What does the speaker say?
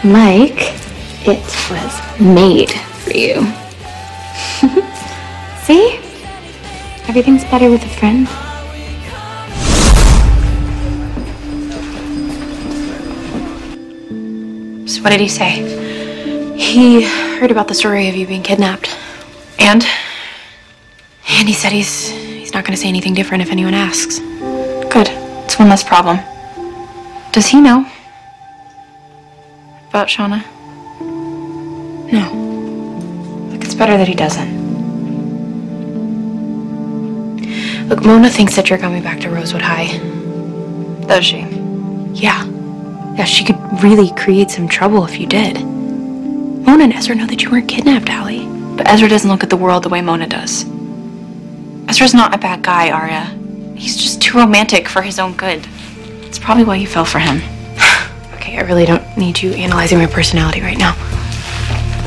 Mike, it was made for you. See? Everything's better with a friend. So what did he say? He heard about the story of you being kidnapped. And he said he's not going to say anything different if anyone asks. Good. It's one less problem. Does he know about Shauna? No. Look, it's better that he doesn't. Look, Mona thinks that you're coming back to Rosewood High. Does she? Yeah. Yeah, she could really create some trouble if you did. Mona and Ezra know that you weren't kidnapped, Allie. But Ezra doesn't look at the world the way Mona does. Ezra's not a bad guy, Arya. He's just too romantic for his own good. It's probably why you fell for him. Okay, I really don't need you analyzing my personality right now.